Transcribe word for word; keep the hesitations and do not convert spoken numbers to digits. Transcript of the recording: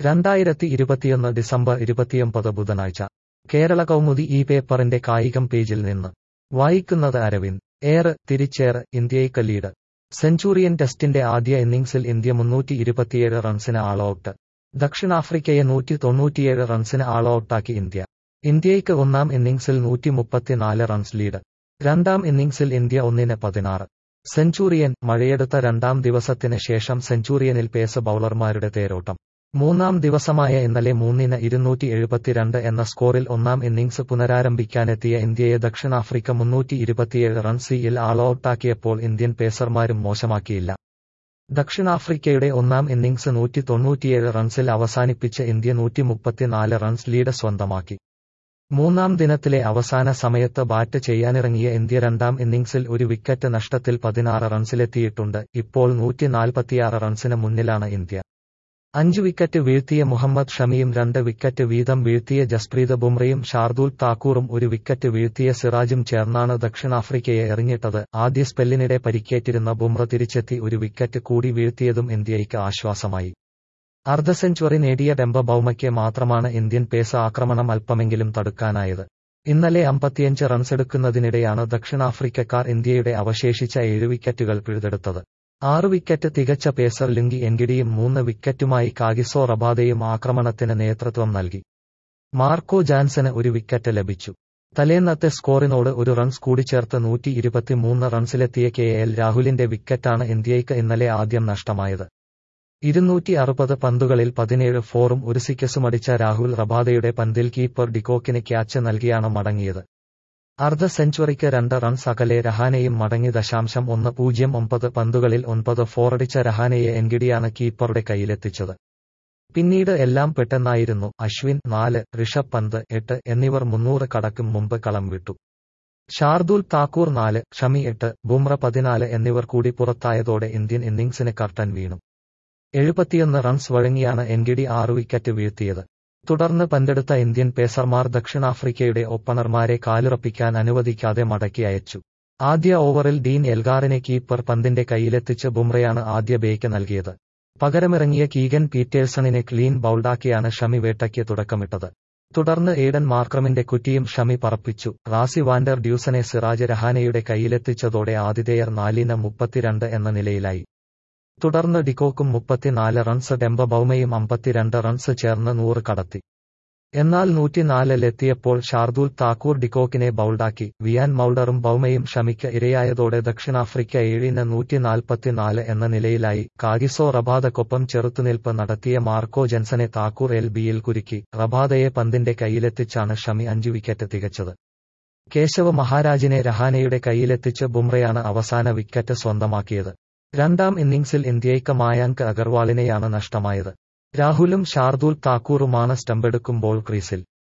രണ്ടായിരത്തി ഇരുപത്തിയൊന്ന് ഡിസംബർ ഇരുപത്തിയൊമ്പത് ബുധനാഴ്ച കേരള കൗമുദി ഈ പേപ്പറിന്റെ കായികം പേജിൽ നിന്ന് വായിക്കുന്നത് അരവിന്ദ്. ഏറ്, തിരിച്ചേറ്, ഇന്ത്യയ്ക്ക് ലീഡ്. സെഞ്ചുറിയൻ ടെസ്റ്റിന്റെ ആദ്യ ഇന്നിംഗ്സിൽ ഇന്ത്യ മുന്നൂറ്റി ഇരുപത്തിയേഴ് റൺസിന് ആൾ ഔട്ട്. ദക്ഷിണാഫ്രിക്കയെ നൂറ്റി തൊണ്ണൂറ്റിയേഴ് റൺസിന് ആൾ ഔട്ടാക്കി ഇന്ത്യ. ഇന്ത്യയ്ക്ക് ഒന്നാം ഇന്നിംഗ്സിൽ നൂറ്റി മുപ്പത്തിനാല് റൺസ് ലീഡ്. രണ്ടാം ഇന്നിംഗ്സിൽ ഇന്ത്യ ഒന്നിന് പതിനാറ്. സെഞ്ചുറിയൻ. മഴയെടുത്ത രണ്ടാം ദിവസത്തിന് ശേഷം സെഞ്ചുറിയനിൽ പേസ് ബൌളർമാരുടെ തേരോട്ടം. മൂന്നാം ദിവസമായ ഇന്നലെ മൂന്നിന് ഇരുന്നൂറ്റി എഴുപത്തിരണ്ട് എന്ന സ്കോറിൽ ഒന്നാം ഇന്നിംഗ്സ് പുനരാരംഭിക്കാനെത്തിയ ഇന്ത്യയെ ദക്ഷിണാഫ്രിക്ക മുന്നൂറ്റി ഇരുപത്തിയേഴ് റൺസിൽ ആൾ ഔട്ടാക്കിയപ്പോൾ ഇന്ത്യൻ പേസർമാരും മോശമാക്കിയില്ല. ദക്ഷിണാഫ്രിക്കയുടെ ഒന്നാം ഇന്നിംഗ്സ് നൂറ്റി തൊണ്ണൂറ്റിയേഴ് റൺസിൽ അവസാനിപ്പിച്ച് ഇന്ത്യ നൂറ്റി മുപ്പത്തിനാല് റൺസ് ലീഡ് സ്വന്തമാക്കി. മൂന്നാം ദിനത്തിലെ അവസാന സമയത്ത് ബാറ്റ് ചെയ്യാനിറങ്ങിയ ഇന്ത്യ രണ്ടാം ഇന്നിംഗ്സിൽ ഒരു വിക്കറ്റ് നഷ്ടത്തിൽ പതിനാറ് റൺസിലെത്തിയിട്ടുണ്ട്. ഇപ്പോൾ നൂറ്റി നാൽപ്പത്തിയാറ് റൺസിന് മുന്നിലാണ് ഇന്ത്യ. അഞ്ച് വിക്കറ്റ് വീഴ്ത്തിയ മുഹമ്മദ് ഷമിയും രണ്ട് വിക്കറ്റ് വീതം വീഴ്ത്തിയ ജസ്പ്രീത് ബുംറയും ഷാർദുൽ താക്കൂറും ഒരു വിക്കറ്റ് വീഴ്ത്തിയ സിറാജും ചേർന്നാണ് ദക്ഷിണാഫ്രിക്കയെ എറിഞ്ഞിട്ടത്. ആദ്യ സ്പെല്ലിനിടെ പരിക്കേറ്റിരുന്ന ബുംറ തിരിച്ചെത്തി ഒരു വിക്കറ്റ് കൂടി വീഴ്ത്തിയതും ഇന്ത്യയ്ക്ക് ആശ്വാസമായി. അർദ്ധ സെഞ്ചുറി നേടിയ ഡെംബ ബൌമയ്ക്ക് മാത്രമാണ് ഇന്ത്യൻ പേസ് ആക്രമണം അല്പമെങ്കിലും തടുക്കാനായത്. ഇന്നലെ അമ്പത്തിയഞ്ച് റൺസെടുക്കുന്നതിനിടെയാണ് ദക്ഷിണാഫ്രിക്കക്കാർ ഇന്ത്യയുടെ അവശേഷിച്ച ഏഴ് വിക്കറ്റുകൾ പിഴുതെടുത്തത്. ആറ് വിക്കറ്റ് തികച്ച പേസർ ലുങ്കി എൻഗിഡിയും മൂന്ന് വിക്കറ്റുമായി കാഗിസോ റബാദയും ആക്രമണത്തിന് നേതൃത്വം നൽകി. മാർക്കോ ജാൻസന് ഒരു വിക്കറ്റ് ലഭിച്ചു. തലേന്നത്തെ സ്കോറിനോട് ഒരു റൺസ് കൂടി ചേർത്ത് നൂറ്റി ഇരുപത്തിമൂന്ന് റൺസിലെത്തിയ കെ എൽ രാഹുലിന്റെ വിക്കറ്റാണ് ഇന്ത്യയ്ക്ക് ഇന്നലെ ആദ്യം നഷ്ടമായത്. ഇരുന്നൂറ്റി അറുപത് പന്തുകളിൽ പതിനേഴ് ഫോറും ഒരു സിക്സുമടിച്ച രാഹുൽ റബാദയുടെ പന്തിൽ കീപ്പർ ഡിക്കോക്കിന് ക്യാച്ച് നൽകിയാണ് മടങ്ങിയത്. അർദ്ധ സെഞ്ചുറിക്ക് രണ്ട് റൺസ് അകലെ രഹാനെയും മടങ്ങി. ദശാംശം ഒന്ന് പൂജ്യം ഒമ്പത് പന്തുകളിൽ ഒൻപത് ഫോറടിച്ച രഹാനെയെ എൻഗിഡിയാണ് കീപ്പറുടെ കയ്യിലെത്തിച്ചത്. പിന്നീട് എല്ലാം പെട്ടെന്നായിരുന്നു. അശ്വിൻ നാല്, ഋഷഭ് പന്ത് എട്ട് എന്നിവർ മുന്നൂറ് കടക്കും മുമ്പ് കളം വിട്ടു. ഷാർദുൽ താക്കൂർ നാല്, ഷമി എട്ട്, ബുംറ പതിനാല് എന്നിവർ കൂടി പുറത്തായതോടെ ഇന്ത്യൻ ഇന്നിംഗ്സിന് കർട്ടൻ വീണു. എഴുപത്തിയൊന്ന് റൺസ് വഴങ്ങിയാണ് എൻഗിഡി ആറ് വിക്കറ്റ് വീഴ്ത്തിയത്. തുടർന്ന് പന്തെടുത്ത ഇന്ത്യൻ പേസർമാർ ദക്ഷിണാഫ്രിക്കയുടെ ഓപ്പണർമാരെ കാലുറപ്പിക്കാൻ അനുവദിക്കാതെ മടക്കി അയച്ചു. ആദ്യ ഓവറിൽ ഡീൻ എൽഗാറിനെ കീപ്പർ പന്തിന്റെ കയ്യിലെത്തിച്ച് ബുംറയാണ് ആദ്യ ബേക്ക് നൽകിയത്. പകരമിറങ്ങിയ കീഗൻ പീറ്റേഴ്സണിനെ ക്ലീൻ ബൌൾഡാക്കിയാണ് ഷമി വേട്ടയ്ക്ക് തുടക്കമിട്ടത്. തുടർന്ന് എയ്ഡൻ മാർക്രമിന്റെ കുറ്റിയും ഷമി പറപ്പിച്ചു. റാസി വാൻഡർ ഡ്യൂസനെ സിറാജ് രഹാനെയുടെ കയ്യിലെത്തിച്ചതോടെ ആതിഥേയർ നാലിന് മുപ്പത്തിരണ്ട് എന്ന നിലയിലായി. തുടർന്ന് ഡിക്കോക്കും മുപ്പത്തിനാല് റൺസ് ഡെംബ ബൌമയും അമ്പത്തിരണ്ട് റൺസ് ചേർന്ന് നൂറ് കടത്തി. എന്നാൽ നൂറ്റിനാലിലെത്തിയപ്പോൾ ഷാർദുൽ താക്കൂർ ഡിക്കോക്കിനെ ബൌൾഡാക്കി. വിയാൻ മൌൾഡറും ബൌമയും ഷമിക്ക് ഇരയായതോടെ ദക്ഷിണാഫ്രിക്ക ഏഴിന് നൂറ്റി നാൽപ്പത്തിനാല് എന്ന നിലയിലായി. കാഗിസോ റബാദക്കൊപ്പം ചെറുത്തുനിൽപ്പ് നടത്തിയ മാർക്കോ ജൻസനെ താക്കൂർ എൽ ബിയിൽ കുരുക്കി. റബാദയെ പന്തിന്റെ കയ്യിലെത്തിച്ചാണ് ഷമി അഞ്ചു വിക്കറ്റ് തികച്ചത്. കേശവ് മഹാരാജിനെ രഹാനെയുടെ കയ്യിലെത്തിച്ച് ബുംറയാണ് അവസാന വിക്കറ്റ് സ്വന്തമാക്കിയത്. രണ്ടാം ഇന്നിംഗ്സിൽ ഇന്ത്യയ്ക്ക് മായാങ്ക് അഗർവാളിനെയാണ് നഷ്ടമായത്. രാഹുലും ഷാർദുൽ താക്കൂറുമാണ് സ്റ്റമ്പെടുക്കുമ്പോൾ ക്രീസിൽ.